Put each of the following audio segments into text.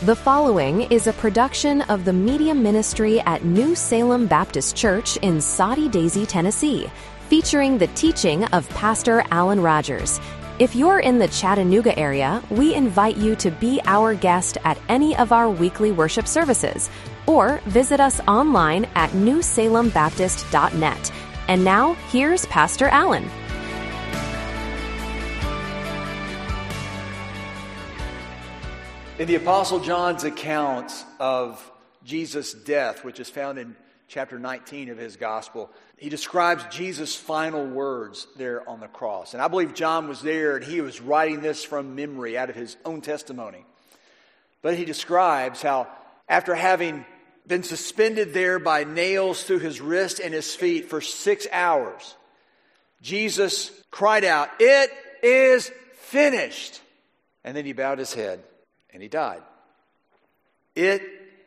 The following is a production of the Media Ministry at New Salem Baptist Church in Soddy Daisy, Tennessee, featuring the teaching of Pastor Alan Rogers. If you're in the Chattanooga area, we invite you to be our guest at any of our weekly worship services, or visit us online at newsalembaptist.net. And now, here's Pastor Alan. In the Apostle John's account of Jesus' death, which is found in chapter 19 of his gospel, he describes Jesus' final words there on the cross. And I believe John was there and he was writing this from memory out of his own testimony. But he describes how after having been suspended there by nails through his wrists and his feet for 6 hours, Jesus cried out, "It is finished." And then he bowed his head. And he died. It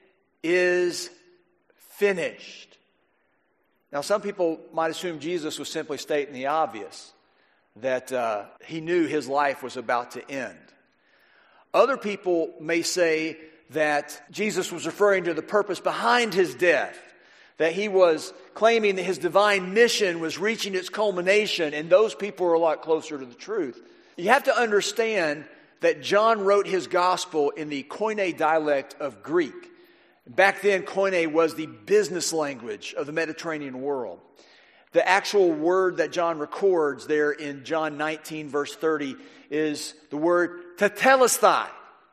is finished. Now, some people might assume Jesus was simply stating the obvious, that he knew his life was about to end. Other people may say that Jesus was referring to the purpose behind his death, that he was claiming that his divine mission was reaching its culmination, and those people are a lot closer to the truth. You have to understand that John wrote his gospel in the Koine dialect of Greek. Back then, Koine was the business language of the Mediterranean world. The actual word that John records there in John 19, verse 30, is the word tetelestai.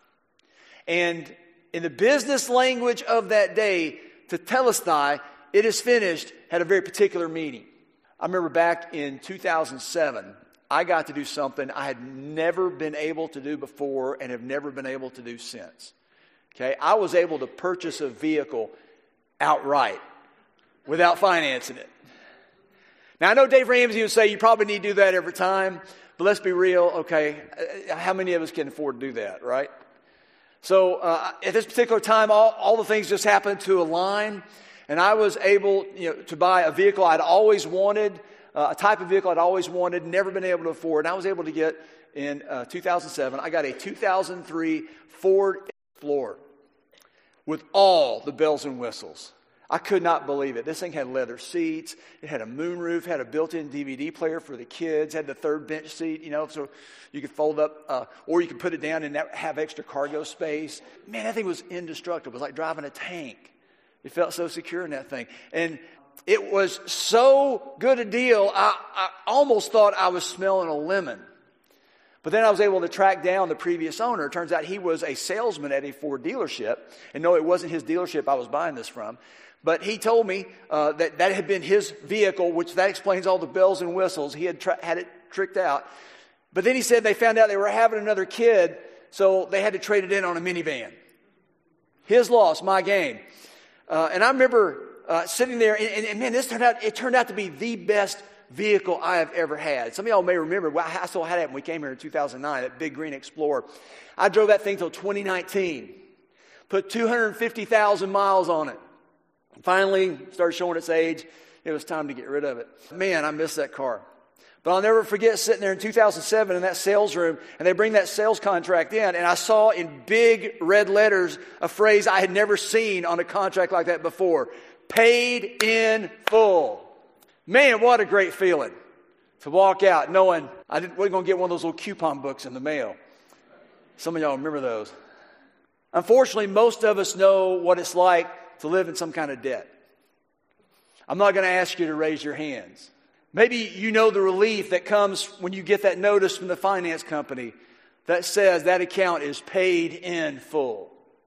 And in the business language of that day, tetelestai, it is finished, had a very particular meaning. I remember back in 2007, I got to do something I had never been able to do before and have never been able to do since. Okay, I was able to purchase a vehicle outright without financing it. Now, I know Dave Ramsey would say you probably need to do that every time, but let's be real, okay, how many of us can afford to do that, right? So at this particular time, all the things just happened to align, and I was able to buy a vehicle I'd always wanted, a type of vehicle I'd always wanted, never been able to afford. And I was able to get, in 2007, I got a 2003 Ford Explorer with all the bells and whistles. I could not believe it. This thing had leather seats. It had a moonroof, had a built-in DVD player for the kids, had the third bench seat, so you could fold up, or you could put it down and have extra cargo space. Man, that thing was indestructible. It was like driving a tank. You felt so secure in that thing. And it was so good a deal, I almost thought I was smelling a lemon. But then I was able to track down the previous owner. It turns out he was a salesman at a Ford dealership. And no, it wasn't his dealership I was buying this from. But he told me that had been his vehicle, which that explains all the bells and whistles. He had had it tricked out. But then he said they found out they were having another kid, so they had to trade it in on a minivan. His loss, my gain. And I remember sitting there, and man, it turned out to be the best vehicle I have ever had. Some of y'all may remember, I still had it when we came here in 2009, that big green Explorer. I drove that thing till 2019, put 250,000 miles on it. Finally, started showing its age. It was time to get rid of it. Man, I miss that car. But I'll never forget sitting there in 2007 in that sales room, and they bring that sales contract in, and I saw in big red letters a phrase I had never seen on a contract like that before. Paid in full. Man, what a great feeling to walk out knowing I wasn't going to get one of those little coupon books in the mail. Some of y'all remember those. Unfortunately, most of us know what it's like to live in some kind of debt. I'm not going to ask you to raise your hands. Maybe you know the relief that comes when you get that notice from the finance company that says that account is paid in full.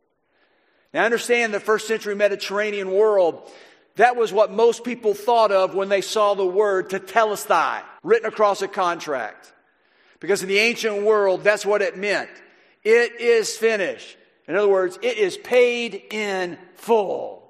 Now, I understand the first century Mediterranean world, that was what most people thought of when they saw the word tetelestai written across a contract. Because in the ancient world, that's what it meant. It is finished. In other words, it is paid in full.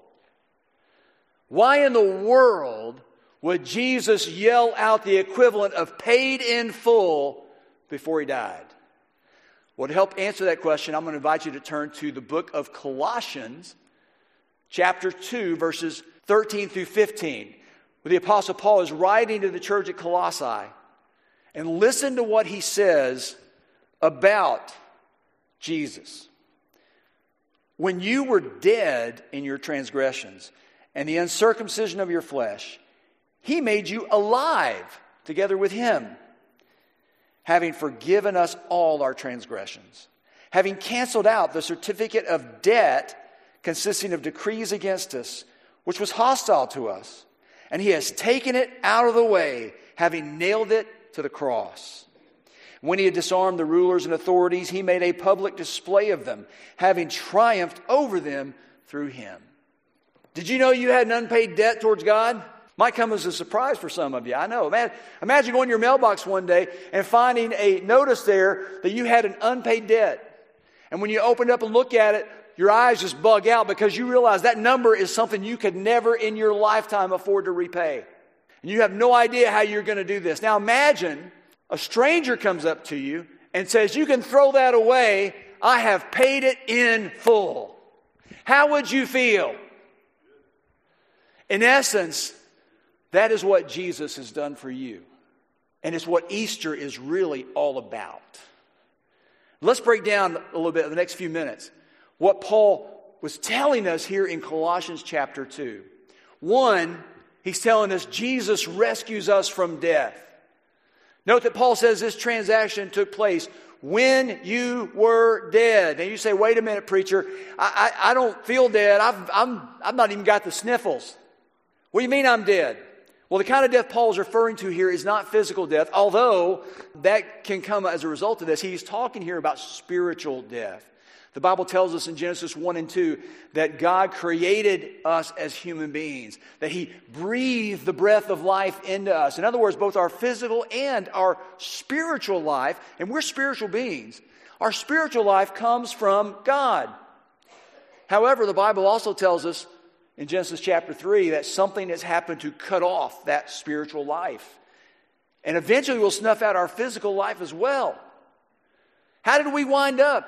Why in the world would Jesus yell out the equivalent of paid in full before he died? Well, to help answer that question, I'm going to invite you to turn to the book of Colossians, chapter 2, verses 13 through 15, where the Apostle Paul is writing to the church at Colossae. And listen to what he says about Jesus. When you were dead in your transgressions and the uncircumcision of your flesh, He made you alive together with Him, having forgiven us all our transgressions, having canceled out the certificate of debt consisting of decrees against us, which was hostile to us. And He has taken it out of the way, having nailed it to the cross. When He had disarmed the rulers and authorities, He made a public display of them, having triumphed over them through Him. Did you know you had an unpaid debt towards God? Might come as a surprise for some of you. I know. Man, imagine going to your mailbox one day and finding a notice there that you had an unpaid debt. And when you open it up and look at it, your eyes just bug out because you realize that number is something you could never in your lifetime afford to repay. And you have no idea how you're going to do this. Now imagine a stranger comes up to you and says, you can throw that away. I have paid it in full. How would you feel? In essence, that is what Jesus has done for you. And it's what Easter is really all about. Let's break down a little bit in the next few minutes what Paul was telling us here in Colossians chapter 2. One, he's telling us Jesus rescues us from death. Note that Paul says this transaction took place when you were dead. Now you say, wait a minute, preacher. I don't feel dead. I've not even got the sniffles. What do you mean I'm dead? Well, the kind of death Paul is referring to here is not physical death, although that can come as a result of this. He's talking here about spiritual death. The Bible tells us in Genesis 1 and 2 that God created us as human beings, that He breathed the breath of life into us. In other words, both our physical and our spiritual life, and we're spiritual beings, our spiritual life comes from God. However, the Bible also tells us in Genesis chapter 3 that something has happened to cut off that spiritual life. And eventually we'll snuff out our physical life as well. How did we wind up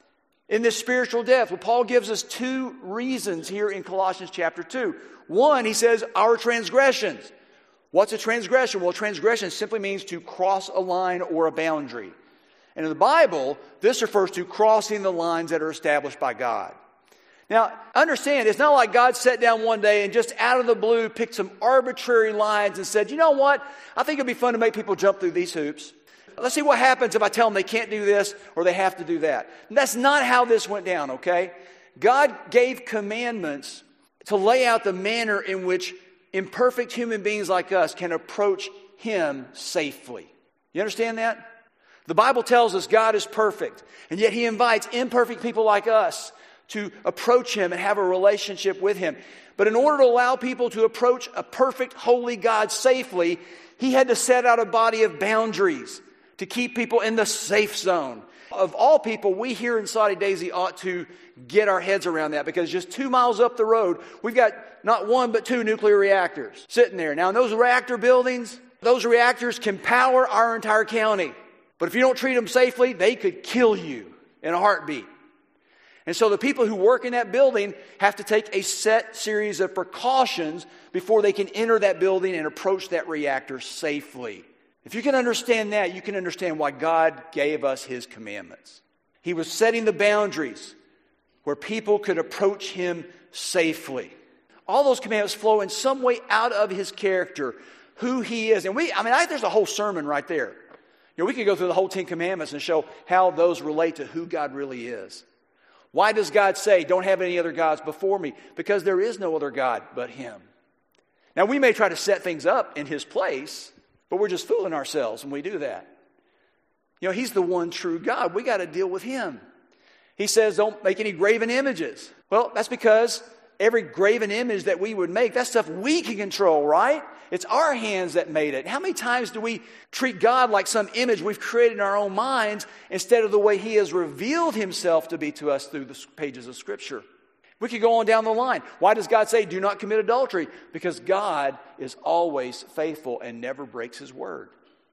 in this spiritual death? Well, Paul gives us two reasons here in Colossians chapter 2. One, he says, our transgressions. What's a transgression? Well, transgression simply means to cross a line or a boundary. And in the Bible, this refers to crossing the lines that are established by God. Now, understand, it's not like God sat down one day and just out of the blue picked some arbitrary lines and said, you know what? I think it'd be fun to make people jump through these hoops. Let's see what happens if I tell them they can't do this or they have to do that. And that's not how this went down, okay? God gave commandments to lay out the manner in which imperfect human beings like us can approach Him safely. You understand that? The Bible tells us God is perfect, and yet He invites imperfect people like us to approach Him and have a relationship with Him. But in order to allow people to approach a perfect, holy God safely, He had to set out a body of boundaries to keep people in the safe zone. Of all people, we here in Soddy Daisy ought to get our heads around that, because just 2 miles up the road, we've got not one but 2 nuclear reactors sitting there. Now in those reactor buildings, those reactors can power our entire county. But if you don't treat them safely, they could kill you in a heartbeat. And so the people who work in that building have to take a set series of precautions before they can enter that building and approach that reactor safely. If you can understand that, you can understand why God gave us His commandments. He was setting the boundaries where people could approach Him safely. All those commandments flow in some way out of His character, who He is. And there's a whole sermon right there. You know, we could go through the whole 10 commandments and show how those relate to who God really is. Why does God say, don't have any other gods before me? Because there is no other God but Him. Now, we may try to set things up in His place, but we're just fooling ourselves when we do that. You know, He's the one true God. We got to deal with Him. He says, don't make any graven images. Well, that's because every graven image that we would make, that's stuff we can control, right? It's our hands that made it. How many times do we treat God like some image we've created in our own minds instead of the way He has revealed Himself to be to us through the pages of Scripture? We could go on down the line. Why does God say, do not commit adultery? Because God is always faithful and never breaks His word.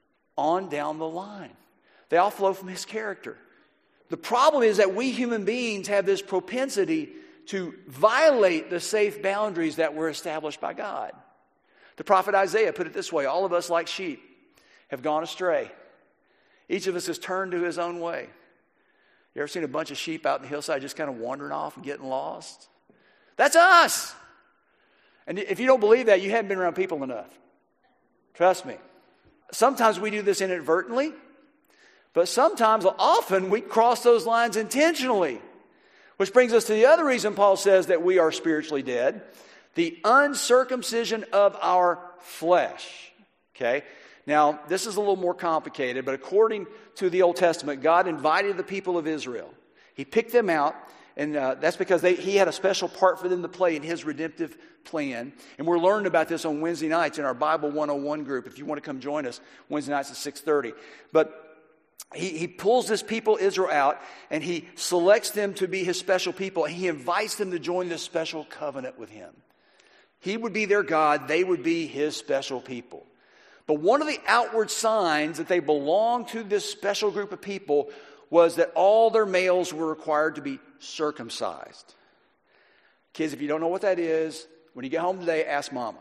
On down the line. They all flow from His character. The problem is that we human beings have this propensity to violate the safe boundaries that were established by God. The prophet Isaiah put it this way: all of us like sheep have gone astray. Each of us has turned to his own way. You ever seen a bunch of sheep out in the hillside just kind of wandering off and getting lost? That's us. And if you don't believe that, you haven't been around people enough. Trust me. Sometimes we do this inadvertently, but often we cross those lines intentionally. Which brings us to the other reason Paul says that we are spiritually dead. The uncircumcision of our flesh. Okay? Now, this is a little more complicated, but according to the Old Testament, God invited the people of Israel. He picked them out, and that's because He had a special part for them to play in His redemptive plan. And we're learning about this on Wednesday nights in our Bible 101 group. If you want to come join us, Wednesday nights at 6:30. But He pulls this people, Israel, out, and He selects them to be His special people, and He invites them to join this special covenant with Him. He would be their God, they would be His special people. But one of the outward signs that they belonged to this special group of people was that all their males were required to be circumcised. Kids, if you don't know what that is, when you get home today, ask Mama.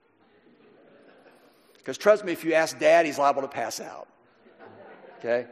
Because trust me, if you ask Dad, he's liable to pass out. Okay?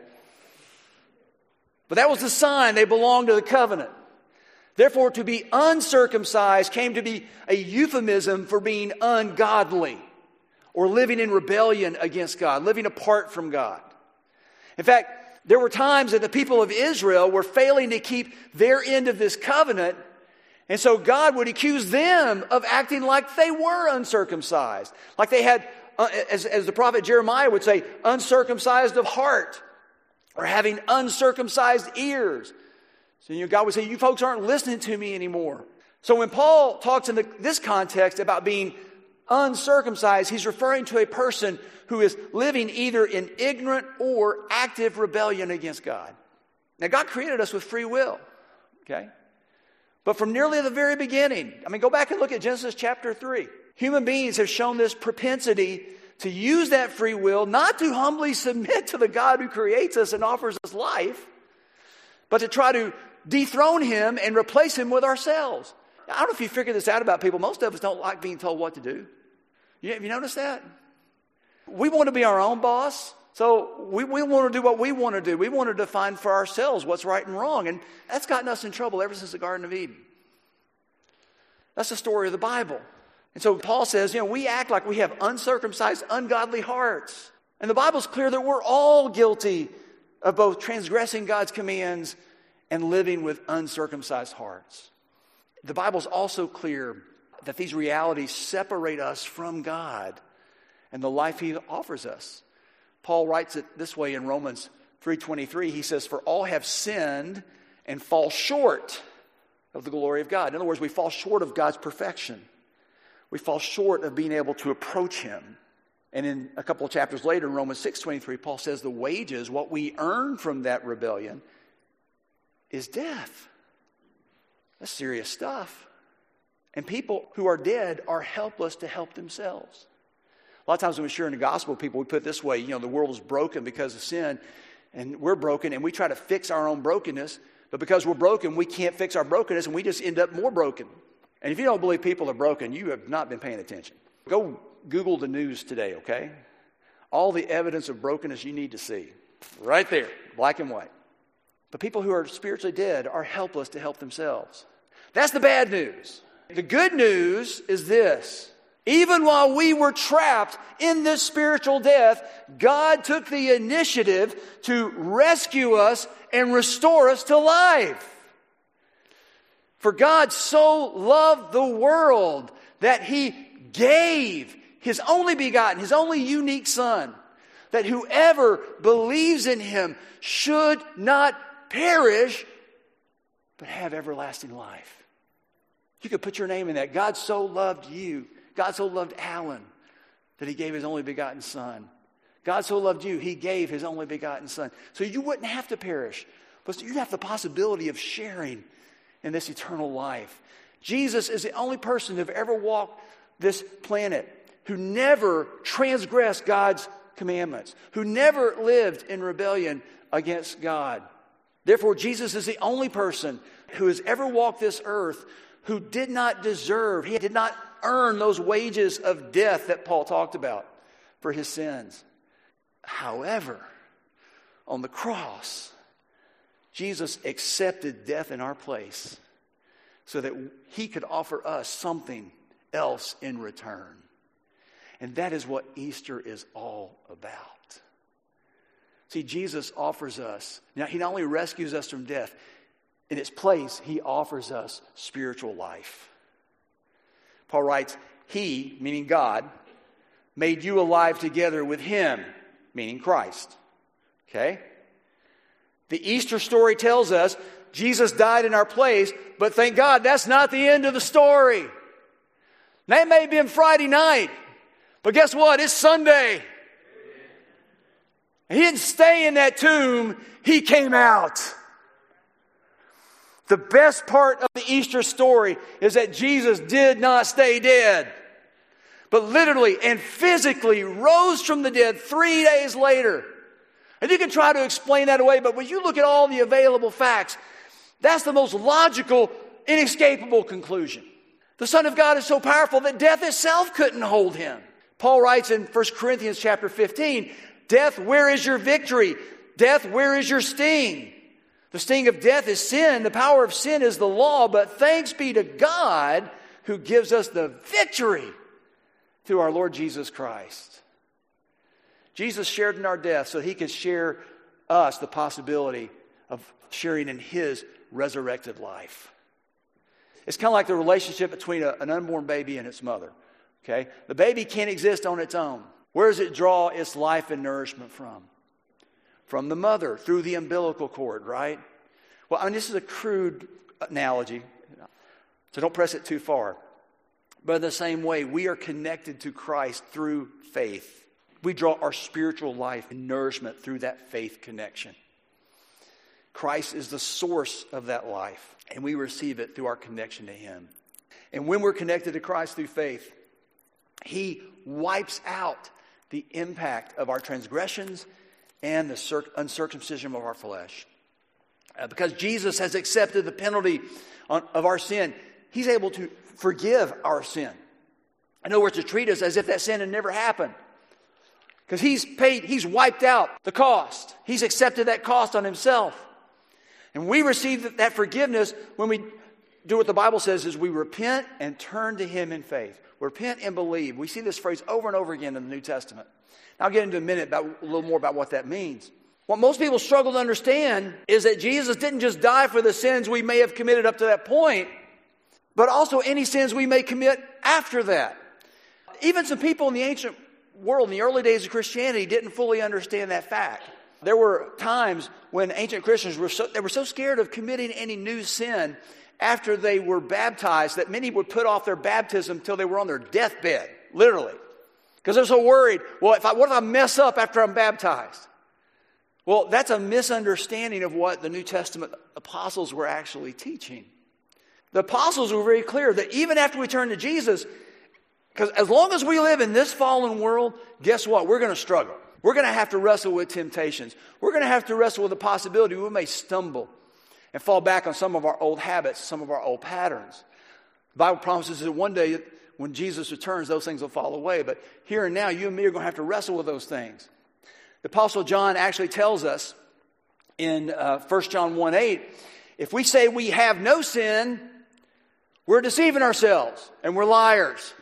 But that was the sign they belonged to the covenant. Therefore, to be uncircumcised came to be a euphemism for being ungodly or living in rebellion against God, living apart from God. In fact, there were times that the people of Israel were failing to keep their end of this covenant, and so God would accuse them of acting like they were uncircumcised, like they had, as the prophet Jeremiah would say, uncircumcised of heart, or having uncircumcised ears. So God would say, you folks aren't listening to me anymore. So when Paul talks in this context about being uncircumcised, he's referring to a person who is living either in ignorant or active rebellion against God. Now, God created us with free will, okay? But from nearly the very beginning, go back and look at Genesis chapter 3. Human beings have shown this propensity to use that free will, not to humbly submit to the God who creates us and offers us life, but to try to dethrone Him and replace Him with ourselves. Now, I don't know if you figured this out about people. Most of us don't like being told what to do. Have you noticed that? We want to be our own boss, so we want to do what we want to do. We want to define for ourselves what's right and wrong, and that's gotten us in trouble ever since the Garden of Eden. That's the story of the Bible. And so Paul says, we act like we have uncircumcised, ungodly hearts. And the Bible's clear that we're all guilty of both transgressing God's commands and living with uncircumcised hearts. The Bible's also clear that these realities separate us from God and the life He offers us. Paul writes it this way in Romans 3:23. He says, for all have sinned and fall short of the glory of God. In other words, we fall short of God's perfection. We fall short of being able to approach Him. And in a couple of chapters later, in Romans 6:23, Paul says the wages, what we earn from that rebellion, is death. That's serious stuff. And people who are dead are helpless to help themselves. A lot of times when we share in the gospel, people, we put it this way, the world is broken because of sin, and we're broken, and we try to fix our own brokenness, but because we're broken, we can't fix our brokenness, and we just end up more broken. And if you don't believe people are broken, you have not been paying attention. Go Google the news today, okay? All the evidence of brokenness you need to see. Right there, black and white. But people who are spiritually dead are helpless to help themselves. That's the bad news. The good news is this. Even while we were trapped in this spiritual death, God took the initiative to rescue us and restore us to life. For God so loved the world that He gave His only begotten, His only unique Son, that whoever believes in Him should not perish, but have everlasting life. You could put your name in that. God so loved you. God so loved Alan that He gave His only begotten Son. God so loved you, He gave His only begotten Son. So you wouldn't have to perish, but you'd have the possibility of sharing in this eternal life. Jesus is the only person who ever walked this planet who never transgressed God's commandments, who never lived in rebellion against God. Therefore, Jesus is the only person who has ever walked this earth who did not deserve, He did not earn those wages of death that Paul talked about for His sins. However, on the cross, Jesus accepted death in our place so that he could offer us something else in return. And that is what Easter is all about. See, Jesus offers us, now he not only rescues us from death, in its place, he offers us spiritual life. Paul writes, he, meaning God, made you alive together with him, meaning Christ. Okay? The Easter story tells us Jesus died in our place, but thank God that's not the end of the story. That may have been Friday night, but guess what? It's Sunday. He didn't stay in that tomb. He came out. The best part of the Easter story is that Jesus did not stay dead, but literally and physically rose from the dead 3 days later. And you can try to explain that away, but when you look at all the available facts, that's the most logical, inescapable conclusion. The Son of God is so powerful that death itself couldn't hold him. Paul writes in 1 Corinthians chapter 15, death, where is your victory? Death, where is your sting? The sting of death is sin. The power of sin is the law. But thanks be to God who gives us the victory through our Lord Jesus Christ. Jesus shared in our death so he could share us the possibility of sharing in his resurrected life. It's kind of like the relationship between an unborn baby and its mother. Okay? The baby can't exist on its own. Where does it draw its life and nourishment from? From the mother, through the umbilical cord, right? Well, I mean, this is a crude analogy, so don't press it too far. But in the same way, we are connected to Christ through faith. We draw our spiritual life and nourishment through that faith connection. Christ is the source of that life, and we receive it through our connection to him. And when we're connected to Christ through faith, he wipes out the impact of our transgressions and the uncircumcision of our flesh. Because Jesus has accepted the penalty of our sin, he's able to forgive our sin. In other words, to treat us as if that sin had never happened. Because he's wiped out the cost. He's accepted that cost on himself. And we receive that forgiveness when we do what the Bible says is we repent and turn to him in faith. Repent and believe. We see this phrase over and over again in the New Testament. I'll get into a minute a little more about what that means. What most people struggle to understand is that Jesus didn't just die for the sins we may have committed up to that point, but also any sins we may commit after that. Even some people in the ancient world, in the early days of Christianity, didn't fully understand that fact. There were times when ancient Christians were so scared of committing any new sin after they were baptized that many would put off their baptism until they were on their deathbed, literally. Because they're so worried, what if I mess up after I'm baptized? Well, that's a misunderstanding of what the New Testament apostles were actually teaching. The apostles were very clear that even after we turn to Jesus, because as long as we live in this fallen world, guess what? We're going to struggle. We're going to have to wrestle with temptations. We're going to have to wrestle with the possibility we may stumble and fall back on some of our old habits, some of our old patterns. The Bible promises that one day when Jesus returns, those things will fall away. But here and now, you and me are going to have to wrestle with those things. The Apostle John actually tells us in 1 John 1:8, if we say we have no sin, we're deceiving ourselves and we're liars.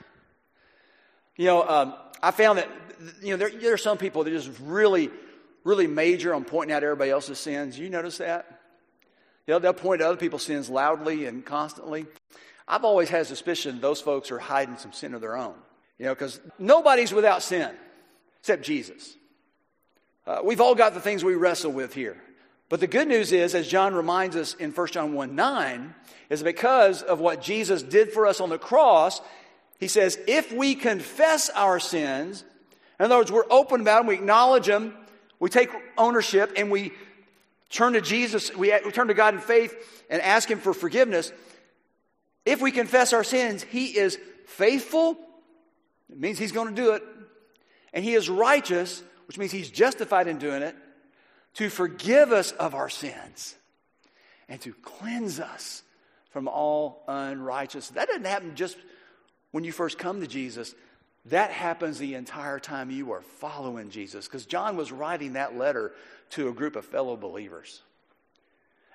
I found that there are some people that just really, really major on pointing out everybody else's sins. You notice that? They'll point to other people's sins loudly and constantly. I've always had a suspicion those folks are hiding some sin of their own. Because nobody's without sin except Jesus. We've all got the things we wrestle with here. But the good news is, as John reminds us in 1 John 1:9, is because of what Jesus did for us on the cross, he says, if we confess our sins, in other words, we're open about them, we acknowledge them, we take ownership, and we turn to Jesus, we turn to God in faith and ask him for forgiveness. If we confess our sins, he is faithful. It means he's going to do it. And he is righteous, which means he's justified in doing it, to forgive us of our sins and to cleanse us from all unrighteousness. That doesn't happen just when you first come to Jesus. That happens the entire time you are following Jesus. Because John was writing that letter to a group of fellow believers.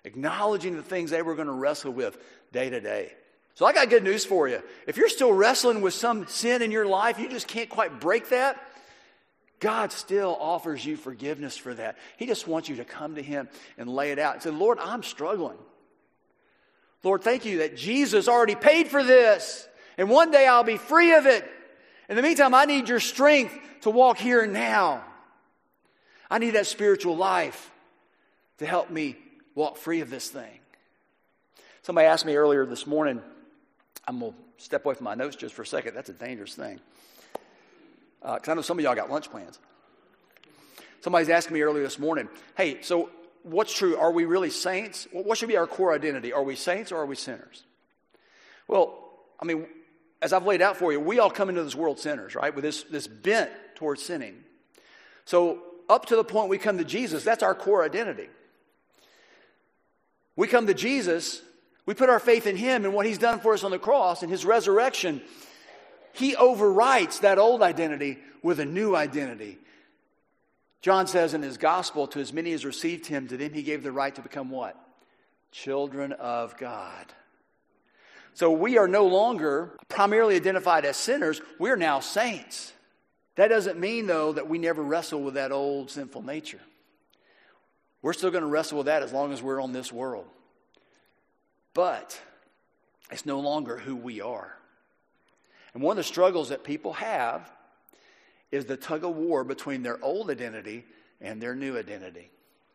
acknowledging the things they were going to wrestle with day to day. So I got good news for you. If you're still wrestling with some sin in your life, you just can't quite break that, God still offers you forgiveness for that. He just wants you to come to Him and lay it out and say, Lord, I'm struggling. Lord, thank you that Jesus already paid for this, and one day I'll be free of it. In the meantime, I need your strength to walk here and now. I need that spiritual life to help me walk free of this thing. Somebody asked me earlier this morning, I'm going to step away from my notes just for a second. That's a dangerous thing. Because I know some of y'all got lunch plans. Somebody's asking me earlier this morning, hey, so what's true? Are we really saints? What should be our core identity? Are we saints or are we sinners? Well, I mean, as I've laid out for you, we all come into this world sinners, right? With this bent towards sinning. So up to the point we come to Jesus, that's our core identity. We come to Jesus, we put our faith in Him and what He's done for us on the cross and His resurrection. He overwrites that old identity with a new identity. John says in his gospel, to as many as received Him, to them He gave the right to become what? Children of God. So we are no longer primarily identified as sinners. We're now saints. That doesn't mean, though, that we never wrestle with that old sinful nature. We're still going to wrestle with that as long as we're on this world. But it's no longer who we are. And one of the struggles that people have is the tug of war between their old identity and their new identity.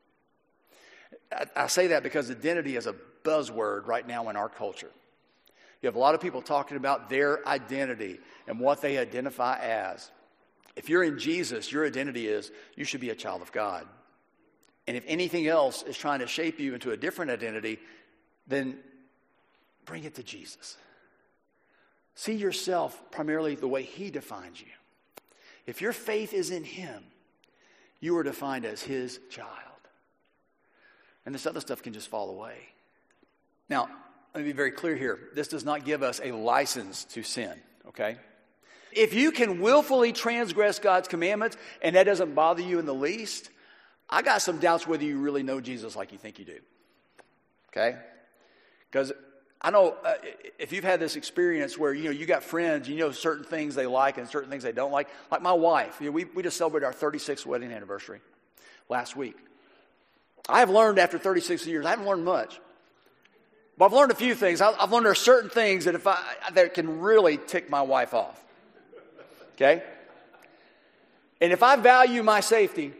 I say that because identity is a buzzword right now in our culture. You have a lot of people talking about their identity and what they identify as. If you're in Jesus, your identity is you should be a child of God. And if anything else is trying to shape you into a different identity, then bring it to Jesus. See yourself primarily the way He defines you. If your faith is in Him, you are defined as His child. And this other stuff can just fall away. Now, let me be very clear here. This does not give us a license to sin, okay? If you can willfully transgress God's commandments and that doesn't bother you in the least, I got some doubts whether you really know Jesus like you think you do, okay? Because I know if you've had this experience where, you got friends, certain things they like and certain things they don't like. Like my wife, we just celebrated our 36th wedding anniversary last week. I have learned after 36 years, I haven't learned much. But I've learned a few things. I've learned there are certain things that can really tick my wife off. Okay? And if I value my safety,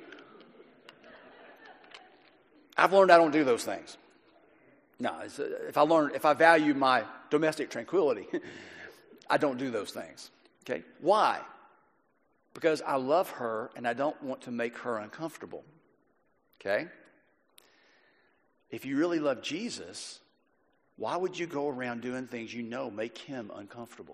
I've learned I don't do those things. No, if I value my domestic tranquility, I don't do those things. Okay? Why? Because I love her and I don't want to make her uncomfortable. Okay? If you really love Jesus, why would you go around doing things make Him uncomfortable?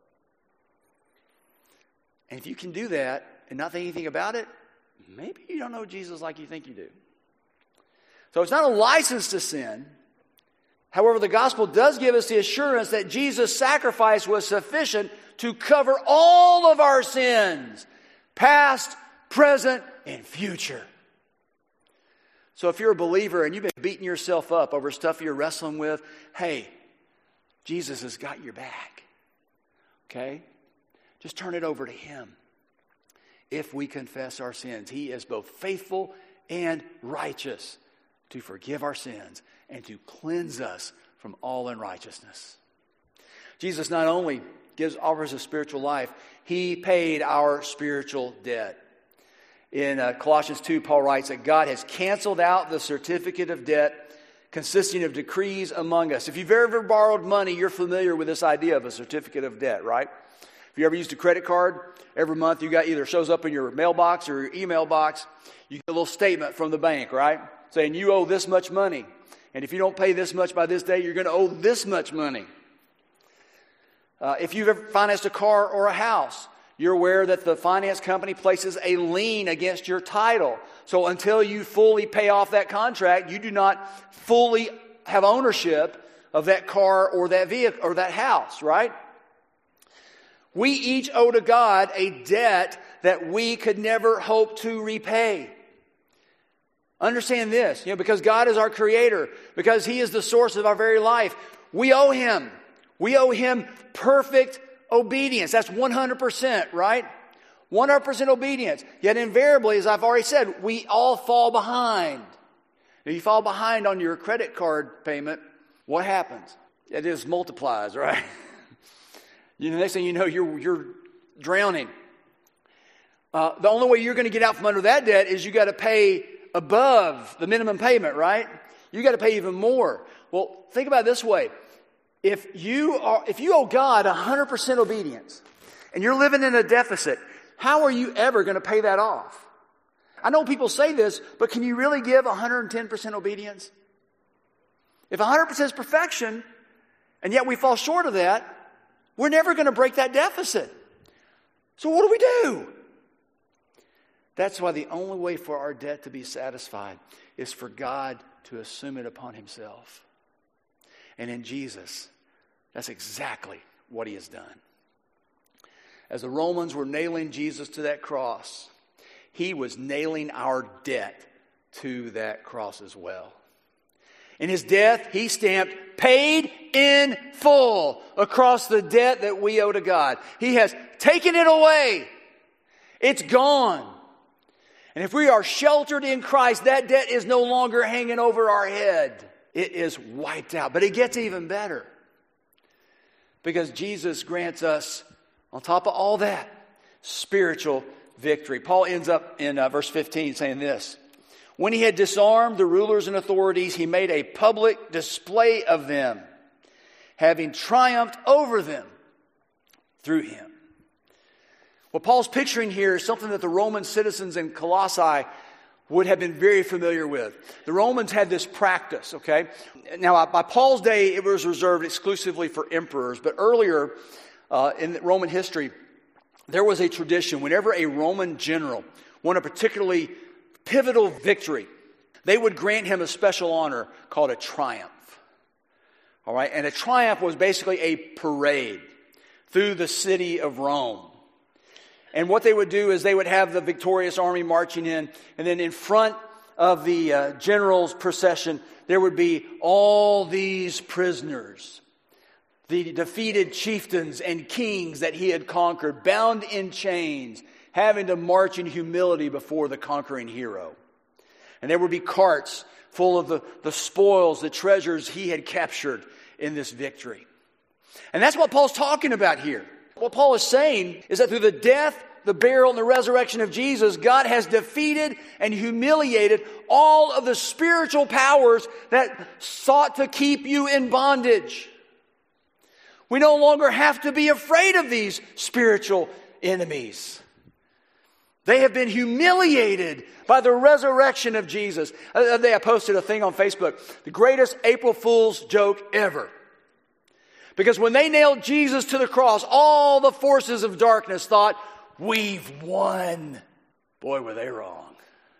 And if you can do that and not think anything about it, maybe you don't know Jesus like you think you do. So it's not a license to sin. However, the gospel does give us the assurance that Jesus' sacrifice was sufficient to cover all of our sins, past, present, and future. So if you're a believer and you've been beating yourself up over stuff you're wrestling with, hey, Jesus has got your back. Okay? Just turn it over to Him. If we confess our sins, He is both faithful and righteous to forgive our sins and to cleanse us from all unrighteousness. Jesus not only offers a spiritual life, He paid our spiritual debt. In Colossians 2, Paul writes that God has canceled out the certificate of debt consisting of decrees among us. If you've ever borrowed money, you're familiar with this idea of a certificate of debt, right? If you ever used a credit card, every month you got either shows up in your mailbox or your email box, you get a little statement from the bank, right? Saying you owe this much money. And if you don't pay this much by this day, you're going to owe this much money. If you've ever financed a car or a house, you're aware that the finance company places a lien against your title. So until you fully pay off that contract, you do not fully have ownership of that car or that vehicle or that house, right? We each owe to God a debt that we could never hope to repay. Understand this, because God is our creator, because he is the source of our very life, we owe him. We owe him perfect obedience. That's 100%, right? 100% obedience. Yet invariably, as I've already said, we all fall behind. If you fall behind on your credit card payment, what happens? It just multiplies, right? The next thing you know, you're drowning. The only way you're going to get out from under that debt is you got to pay above the minimum payment, right? You got to pay even more. Well, think about it this way. If you owe God 100% obedience and you're living in a deficit, how are you ever going to pay that off? I know people say this, but can you really give 110% obedience? If 100% is perfection, and yet we fall short of that, we're never going to break that deficit. So what do we do? That's why the only way for our debt to be satisfied is for God to assume it upon himself. And in Jesus, that's exactly what he has done. As the Romans were nailing Jesus to that cross, he was nailing our debt to that cross as well. In his death, he stamped paid in full across the debt that we owe to God. He has taken it away. It's gone. And if we are sheltered in Christ, that debt is no longer hanging over our head. It is wiped out. But it gets even better. Because Jesus grants us, on top of all that, spiritual victory. Paul ends up in verse 15 saying this. When he had disarmed the rulers and authorities, he made a public display of them, having triumphed over them through him. What Paul's picturing here is something that the Roman citizens in Colossae would have been very familiar with. The Romans had this practice, okay? Now, by Paul's day, it was reserved exclusively for emperors. But earlier in Roman history, there was a tradition. Whenever a Roman general won a particularly pivotal victory, they would grant him a special honor called a triumph. All right? And a triumph was basically a parade through the city of Rome. And what they would do is they would have the victorious army marching in, and then in front of the general's procession, there would be all these prisoners, the defeated chieftains and kings that he had conquered, bound in chains, having to march in humility before the conquering hero. And there would be carts full of the spoils, the treasures he had captured in this victory. And that's what Paul's talking about here. What Paul is saying is that through the death, the burial, and the resurrection of Jesus, God has defeated and humiliated all of the spiritual powers that sought to keep you in bondage. We no longer have to be afraid of these spiritual enemies. They have been humiliated by the resurrection of Jesus. The other day I posted a thing on Facebook, the greatest April Fool's joke ever. Because when they nailed Jesus to the cross, all the forces of darkness thought, we've won. Boy, were they wrong.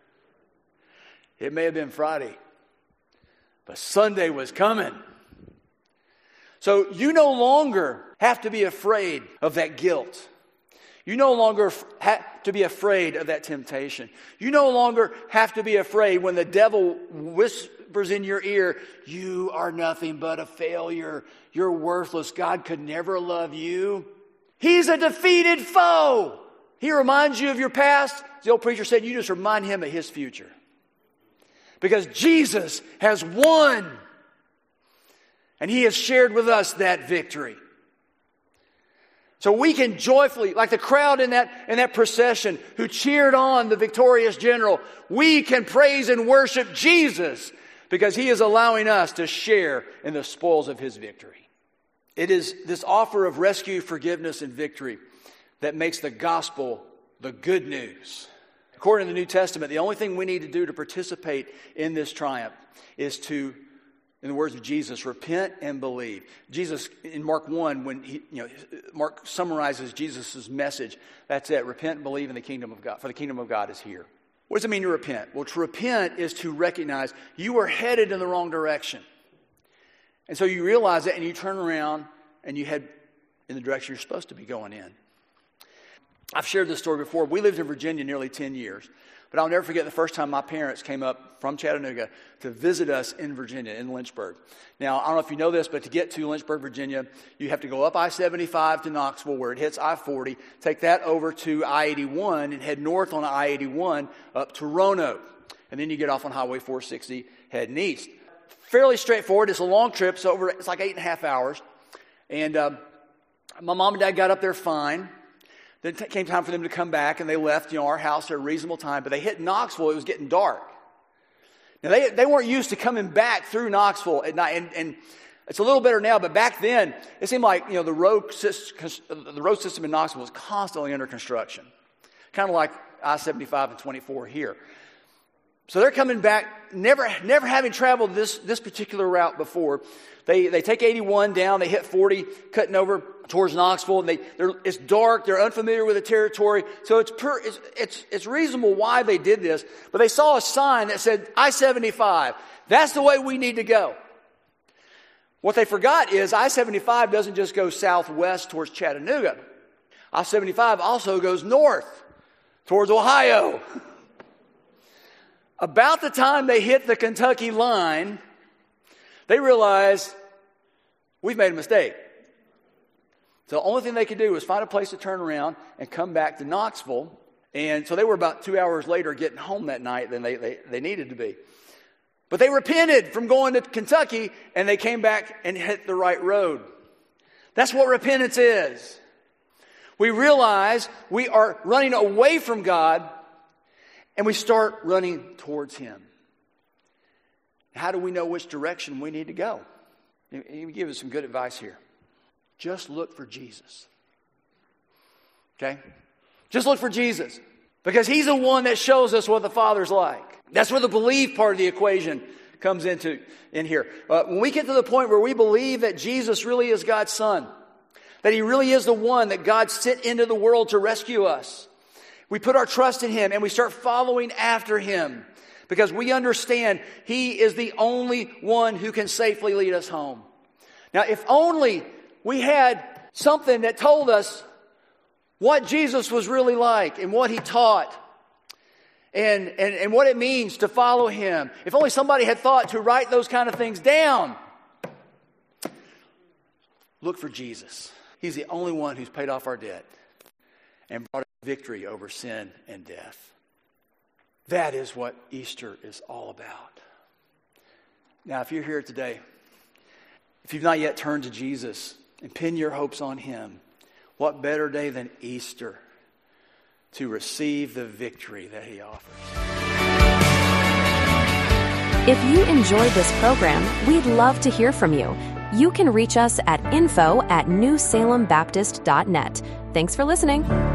It may have been Friday, but Sunday was coming. So you no longer have to be afraid of that guilt. You no longer have to be afraid of that temptation. You no longer have to be afraid when the devil whispers in your ear, you are nothing but a failure. You're worthless. God could never love you. He's a defeated foe. He reminds you of your past. The old preacher said, you just remind him of his future. Because Jesus has won. And he has shared with us that victory. So we can joyfully, like the crowd in that procession who cheered on the victorious general, we can praise and worship Jesus because he is allowing us to share in the spoils of his victory. It is this offer of rescue, forgiveness, and victory that makes the gospel the good news. According to the New Testament, the only thing we need to do to participate in this triumph is to, in the words of Jesus, repent and believe. Jesus, in Mark 1, when Mark summarizes Jesus' message, that's it. Repent and believe in the kingdom of God, for the kingdom of God is here. What does it mean to repent? Well, to repent is to recognize you are headed in the wrong direction. And so you realize it and you turn around and you head in the direction you're supposed to be going in. I've shared this story before. We lived in Virginia nearly 10 years. But I'll never forget the first time my parents came up from Chattanooga to visit us in Virginia, in Lynchburg. Now, I don't know if you know this, but to get to Lynchburg, Virginia, you have to go up I-75 to Knoxville, where it hits I-40, take that over to I-81, and head north on I-81 up to Roanoke. And then you get off on Highway 460, heading east. Fairly straightforward. It's a long trip. It's like 8.5 hours. And my mom and dad got up there fine. Then it came time for them to come back, and they left, our house at a reasonable time. But they hit Knoxville. It was getting dark. Now, they weren't used to coming back through Knoxville at night. And it's a little better now, but back then, it seemed like, the road system in Knoxville was constantly under construction. Kind of like I-75 and 24 here. So they're coming back, never having traveled this particular route before. They take 81 down, they hit 40, cutting over towards Knoxville, and it's dark, they're unfamiliar with the territory, so it's reasonable why they did this. But they saw a sign that said I-75. That's the way we need to go. What they forgot is I-75 doesn't just go southwest towards Chattanooga. I-75 also goes north towards Ohio. About the time they hit the Kentucky line, they realized we've made a mistake. So the only thing they could do was find a place to turn around and come back to Knoxville. And so they were about 2 hours later getting home that night than they needed to be. But they repented from going to Kentucky, and they came back and hit the right road. That's what repentance is. We realize we are running away from God, and we start running towards Him. How do we know which direction we need to go? Let me give us some good advice here. Just look for Jesus. Okay? Just look for Jesus. Because He's the one that shows us what the Father's like. That's where the belief part of the equation comes in here. When we get to the point where we believe that Jesus really is God's Son, that He really is the one that God sent into the world to rescue us, we put our trust in Him and we start following after Him because we understand He is the only one who can safely lead us home. Now, if only we had something that told us what Jesus was really like and what He taught and what it means to follow Him. If only somebody had thought to write those kind of things down. Look for Jesus. He's the only one who's paid off our debt and brought victory over sin and death. That is what Easter is all about. Now, if you're here today, if you've not yet turned to Jesus and pinned your hopes on Him, what better day than Easter to receive the victory that He offers? If you enjoyed this program, we'd love to hear from you. You can reach us at info@newsalembaptist.net. Thanks for listening.